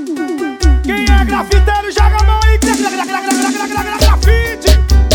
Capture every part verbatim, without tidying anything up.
Quem é grafiteiro, joga a mão aí. Grafite.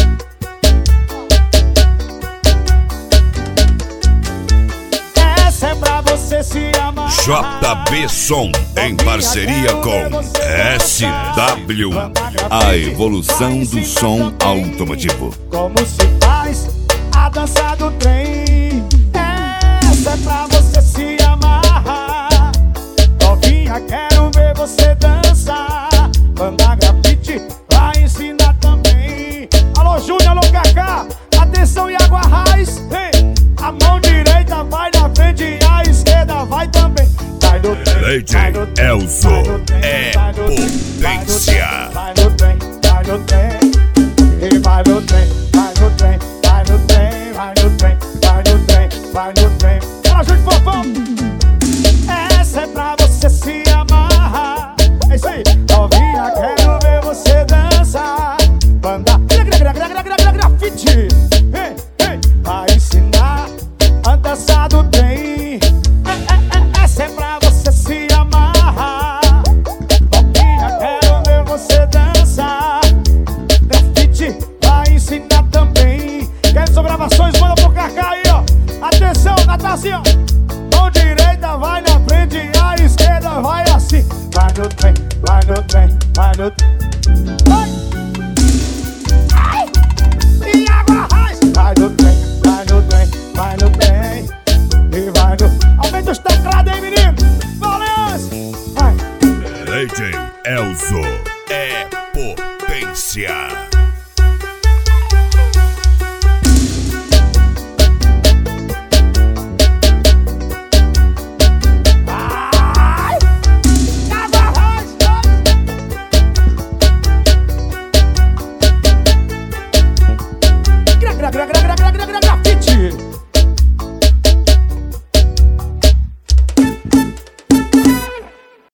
Essa é pra você se amar. J B Som, em parceria com S W, a evolução do som automotivo. Como se faz a dança do trem. Essa é pra você se amarrar. Novinha, quero ver você dançar. Banda Grafite vai ensinar também. Alô Júnior, alô Kaká, atenção e água raiz. Hey, a mão direita vai na frente e a esquerda vai também. Vai no trem, vai no trem, Elzo é vai no trem, potência. vai no trem, vai no trem, e vai no trem, vai no trem, vai no trem, vai no trem, vai no trem, vai no trem. Fala, Júnior Fofão. Essa é pra você se amarrar. É isso aí. Novinha, quero ver você dançar. Banda Grafite, hey, hey, vai ensinar a dança do trem. Essa é pra você se amarrar. Novinha, quero ver você dançar. Grafite vai ensinar também. Quer só gravações? Manda pro Kaká aí, ó. Atenção, Natácia, ó. Mão direita vai na frente e a esquerda vai assim. Vai no trem, vai no trem, vai no trem. Vai! Ai! E água raiz! Vai no trem, vai no trem, vai no trem. E vai no... Aumenta os teclados aí, menino! Valeu! Vai! D J Elzo é potência.